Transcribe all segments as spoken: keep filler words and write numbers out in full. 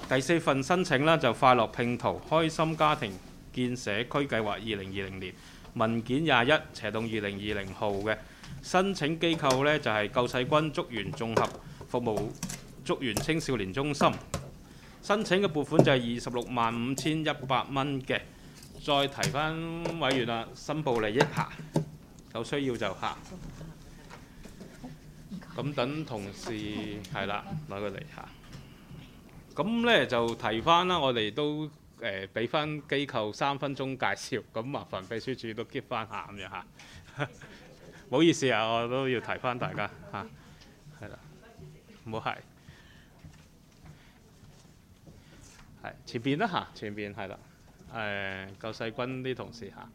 第四份申請啦，就快樂拼圖開心家庭建社區計劃二零二零年文件廿一斜洞二零二零號嘅申請機構呢，就係救世軍竹園綜合服務竹園青少年中心，申請嘅撥款就係二十六萬五千一百蚊嘅。再提翻委員啦，申報利益嚇，有需要就嚇。咁等同事係啦，攞佢嚟嚇。咁咧就提翻啦，我哋都誒俾翻機構三分鐘介紹，咁麻煩秘書處都 keep 翻下咁樣嚇。唔好意思啊，我都要提翻大家嚇，係啦，唔好係，係前邊啦嚇，前邊係啦，誒救世軍啲同事嚇。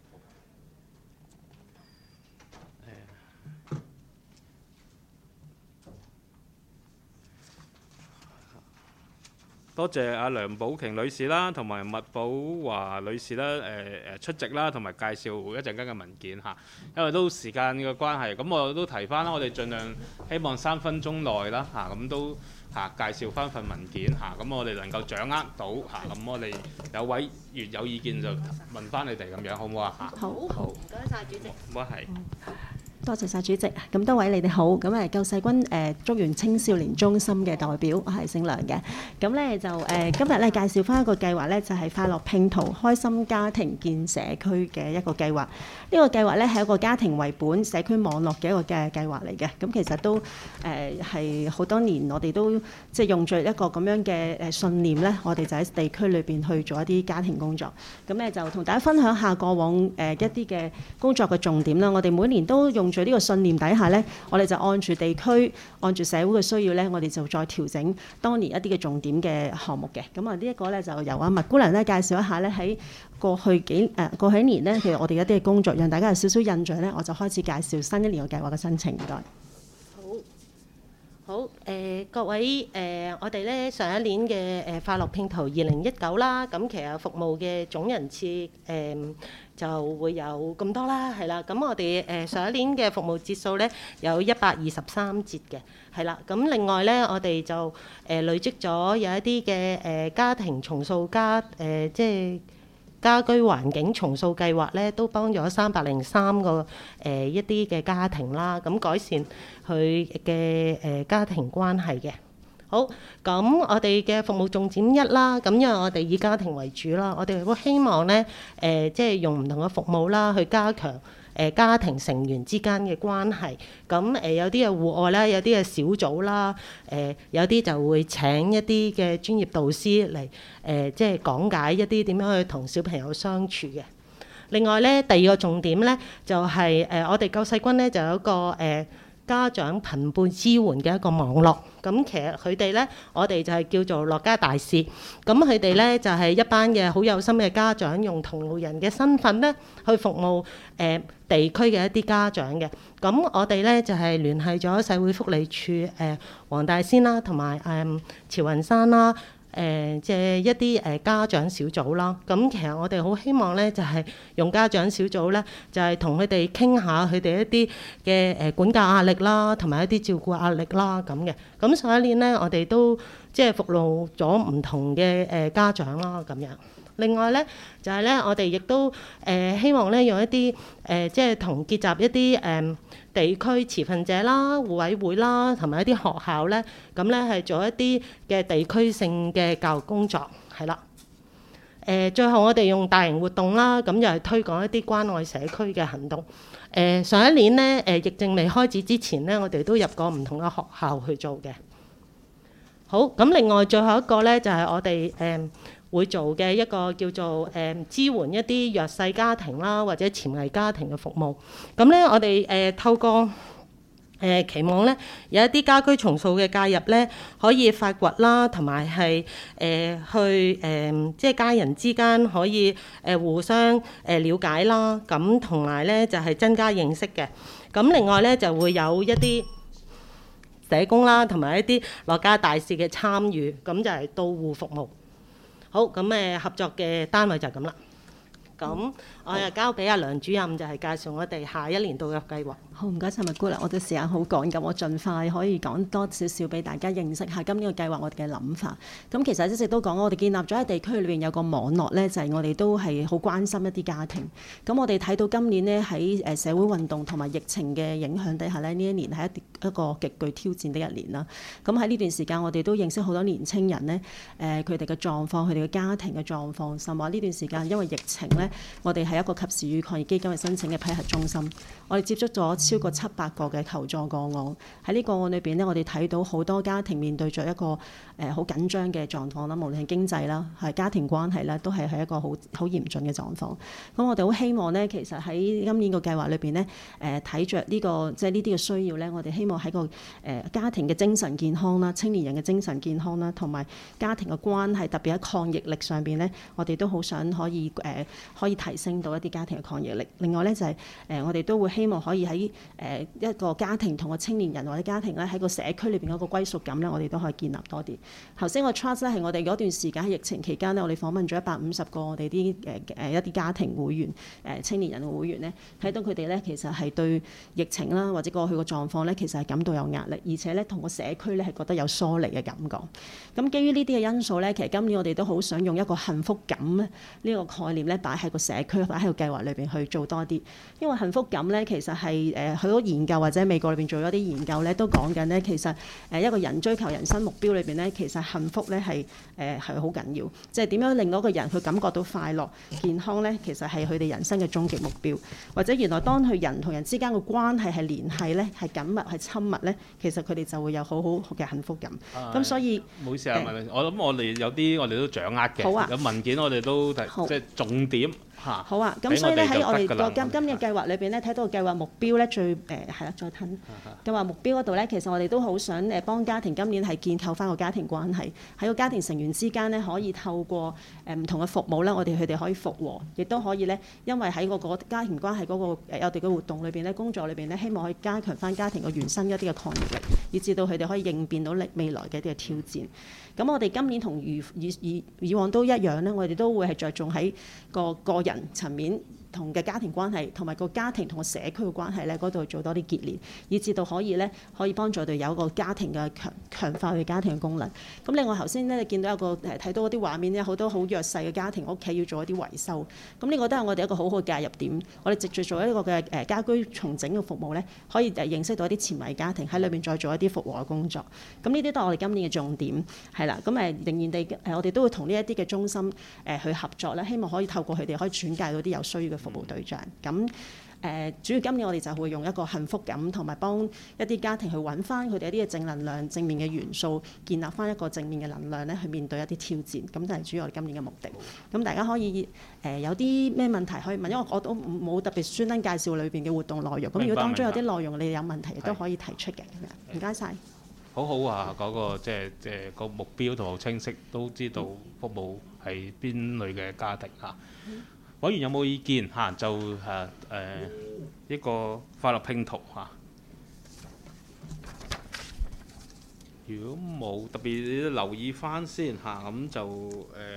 多謝阿梁寶瓊女士啦，同埋麥寶華女士啦，誒、呃、誒出席啦，同埋介紹一陣間嘅文件嚇。因為都時間嘅關係，咁我都提翻啦，我哋盡量希望三分鐘內啦嚇，咁都嚇介紹翻份文件嚇，咁我哋能夠掌握到嚇，咁我哋有位越有意見就問翻你哋咁樣，好唔好啊？ 好，好，唔該晒主席。 唔該係。 多謝晒主席，咁多位你哋好，咁誒救世軍誒竹園青少年中心嘅代表，我係姓梁嘅，咁咧就誒、呃、今日咧介紹翻一個計劃咧，就係、是、快樂拼圖開心家庭建社區嘅一個計劃。呢、這個計劃咧係一個家庭為本社區網絡嘅一個嘅計劃嚟嘅，咁其實都誒係好多年我哋都即係用著一個咁樣嘅誒信念咧，我哋就喺地區裏邊去做一啲家庭工作。咁咧就同大家分享下過往誒、呃、一啲嘅工作嘅重點啦。我哋每年都用在呢個信念底下呢，我哋就按住地區、按住社會嘅需要呢，我哋就再調整當年一啲嘅重點嘅項目嘅。咁啊，呢一個呢，就由阿麥姑娘呢介紹一下呢，喺過去幾誒、呃、過去一年呢，其實我哋一啲嘅工作，讓大家有少少印象呢，我就開始介紹新一年嘅計劃嘅申請。唔該。 好，誒、呃、各位誒、呃，我哋咧上一年嘅誒、呃、快樂拼圖二零一九啦，咁其實服務嘅總人次誒、呃、就會有咁多啦，係啦。咁我哋誒、呃、上一年嘅服務節數咧有一百二十三節嘅，係啦。咁另外咧，我哋就誒、呃、累積咗有一啲嘅誒家庭重塑家誒、呃、即係。家居環境重塑計劃咧，都幫咗三百零三個誒、呃、一啲嘅家庭啦，咁改善佢嘅誒家庭關係嘅。好，咁我哋嘅服務重點一啦，咁因為我哋以家庭為主啦，我哋好希望咧誒、呃，即係用唔同嘅服務啦，去加強誒、呃、家庭成員之間嘅關係。咁誒、呃、有啲係戶外啦，有啲係小組啦，誒、呃、有啲就會請一啲嘅專業導師嚟誒、呃，即係講解一啲點樣去同小朋友相處嘅。另外咧，第二個重點咧就係、是、誒、呃、我哋救世軍咧就有一個誒。呃家長朋輩支援嘅一個網絡，咁其實佢哋咧，我哋就係叫做樂家大使，咁佢哋咧就係一班嘅好有心嘅家長，用同路人嘅身份咧去服務誒、呃、地區嘅一啲家長嘅。咁我哋咧就係聯繫咗社會福利署誒、呃、黃大仙啦，同埋誒慈雲山啦。誒即係一啲誒家長小組啦，咁其實我哋好希望咧，就係用家長小組咧，就係同佢哋傾下佢哋一啲嘅誒管教壓力啦，同埋一啲照顧壓力啦咁嘅。咁上一年咧，我哋都即係服務咗唔同嘅誒家長啦咁樣。另外咧，就係咧，我哋亦都誒希望咧，用一啲誒即係同結集一啲誒地區持份者啦、互委會啦，同埋一啲學校咧，咁咧係做一啲嘅地區性嘅教育工作，係啦。誒最後我哋用大型活動啦，咁又係推廣一啲關愛社區嘅行動。誒上一年咧，誒疫症未開始之前咧，我哋都入過唔同嘅學校去做嘅。好，咁另外最後一個咧，就係我哋誒會做嘅一個叫做誒、呃、支援一啲弱勢家庭啦，或者潛危家庭嘅服務。咁咧，我哋誒、呃、透過誒、呃、期望咧，有一啲家居重塑嘅介入咧，可以發掘啦，同埋係誒去誒、呃、即係家人之間可以誒、呃、互相誒了解啦。咁同埋咧就係、是、增加認識嘅。咁另外咧就會有一啲社工啦，同埋一啲樂家大使嘅參與，咁就係到戶服務。好，咁誒合作嘅單位就係咁啦。 咁我又交俾阿梁主任，就係介紹我哋下一年度嘅計劃。 好，唔該晒麥姑娘，我哋時間好趕咁，我盡快可以講多少少俾大家認識下今年嘅計劃我哋嘅諗法。咁其實一直都講，我哋建立咗喺地區裏邊有個網絡咧，就係、是、我哋都係好關心一啲家庭。咁我哋睇到今年呢，喺誒社會運動同埋疫情嘅影響底下呢，呢一年係一一個極具挑戰的一年啦。咁喺呢段時間，我哋都認識好多年青人呢，誒佢哋嘅狀況，佢哋嘅家庭嘅狀況，甚至呢段時間因為疫情呢，我哋係一個及時雨抗疫基金嘅申請嘅批核中心，我哋接觸咗超過七百個嘅求助個案。喺呢個案裏邊呢，我哋睇到好多家庭面對着一個誒好緊張嘅狀況啦，無論係經濟啦，係家庭關係啦，都係係一個好好嚴峻嘅狀況。咁我哋好希望呢，其實喺今年個計劃裏邊呢，誒睇着呢個即係呢啲嘅需要呢，我哋希望喺個誒、呃、家庭嘅精神健康啦、青年人嘅精神健康啦，同埋家庭嘅關係，特別喺抗疫力上邊呢，我哋都好想可以誒、呃、可以提升到一啲家庭嘅抗疫力。另外呢，就係、是、誒、呃、我哋都會希望可以喺誒、呃、一個家庭同個青年人或者家庭咧喺個社區裏邊嗰個歸屬感咧，我哋都可以建立多啲。頭先個 trust 咧係我哋嗰段時間喺疫情期間呢，我哋訪問咗一百五十個我哋啲誒誒一啲家庭會員誒、呃、青年人嘅會員呢，睇到佢哋咧其實係對疫情啦或者過去個狀況咧，其實係感到有壓力，而且咧同個社區咧係覺得有疏離嘅感覺。咁基於呢啲嘅因素咧，其實今年我哋都好想用一個幸福感咧呢個概念咧擺喺個社區，擺喺個計劃裏邊去做多啲。因為幸福感咧其實係誒好多研究或者美國裏邊做咗啲研究咧都講緊咧，其實誒一個人追求人生目標裏邊咧，其實幸福咧係誒係好緊要，即係點樣令到一個人去感覺到快樂、健康咧，其實係佢哋人生嘅終極目標。或者原來當佢人同人之間嘅關係係聯繫咧，係緊密、係親密咧，其實佢哋就會有好好嘅幸福感。咁、啊、所以唔好意思啊，呃、我諗我哋有啲我哋都掌握嘅， 好啊、有文件我哋都即係重點。 好啊，咁所以咧喺我哋個今今日計劃裏邊咧，睇到個計劃目標咧最誒係啦，再吞計劃目標嗰度咧，其實我哋都好想誒幫家庭今年係建構翻個家庭關係，喺個家庭成員之間咧可以透過誒唔同嘅服務咧，我哋佢哋可以復和，亦都可以咧，因為喺嗰個家庭關係嗰個誒我哋嘅活動裏邊咧，工作裏邊咧，希望可以加強翻家庭嘅原生一啲嘅抗逆力，以至到佢哋可以應變到未來嘅一啲嘅挑戰。咁我哋今年同以以以以往都一樣咧，我哋都會係着重喺個個人層面同嘅家庭關係，同埋個家庭同個社區嘅關係咧，嗰度做多啲結連，以至到可以咧可以幫助到有一個家庭嘅強強化佢家庭嘅功能。咁另外頭先咧，你見到有個誒睇到嗰啲畫面咧，好多好弱勢嘅家庭屋企要做一啲維修。咁呢個都係我哋一個好好嘅介入點。我哋藉住做一個嘅誒家居重整嘅服務咧，可以誒認識到一啲前遺家庭喺裏邊再做一啲復和嘅工作。咁呢啲都係我哋今年嘅重點，係啦。咁誒仍然地誒，我哋都會同呢一啲嘅中心誒去合作咧，希望可以透過佢哋可以轉介到啲有需要嘅服務對象。咁誒、呃，主要今年我哋就會用一個幸福感，同埋幫一啲家庭去揾翻佢哋一啲嘅正能量、正面嘅元素，建立翻一個正面嘅能量咧，去面對一啲挑戰。咁就係主要我哋今年嘅目的。咁大家可以誒、呃、有啲咩問題可以問，因為我都冇特別專登介紹裏邊嘅活動內容。咁如果當中有啲內容你哋有問題，亦都可以提出嘅。咁樣唔該晒。 好好啊！嗰、那個即係即係個目標同好清晰，都知道服務係邊類嘅家庭嚇。嗯委員有冇意見嚇、啊？就誒誒一個快樂拼圖嚇、啊。如果冇特別留意翻先嚇，咁、啊、就誒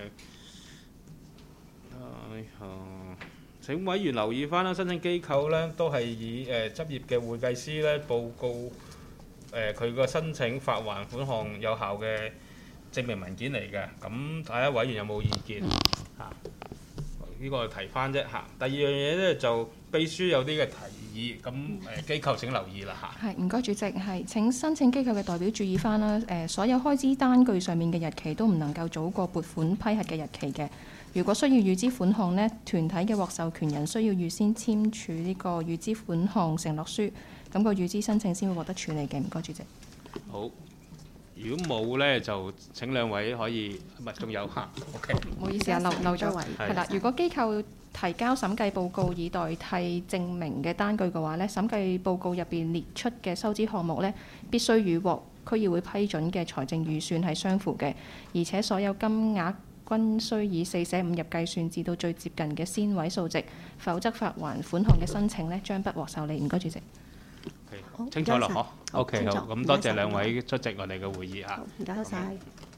哎呀，請委員留意翻啦。申請機構咧都係以誒、呃、執業嘅會計師咧報告誒佢個申請發還款項有效嘅證明文件嚟嘅。咁睇下委員有冇意見嚇？啊呢個提翻啫嚇。第二樣嘢咧就秘書有啲嘅提議，咁誒機構請留意啦嚇。係，唔該主席，係請申請機構嘅代表注意翻啦。誒，所有開支單據上面嘅日期都唔能夠早過撥款批核嘅日期嘅。如果需要預支款項呢，團體嘅獲授權人需要預先簽署呢個預支款項承諾書，咁個預支申請先會獲得處理嘅。唔該主席。好。如果冇咧，就請兩位可以，唔係仲有嚇 ，OK。唔好意思啊，漏漏咗位。係啦，如果機構提交審計報告以代替證明嘅單據嘅話咧，審計報告入邊列出嘅收支項目咧，必須與獲區議會批准嘅財政預算係相符嘅，而且所有金額均需以四捨五入計算至到最接近嘅仙位數值，否則發還款項嘅申請咧將不獲受理。唔該主席。Okay, 清楚咯，嗬。OK，好，咁多謝兩位出席我哋嘅會議嚇。唔該晒。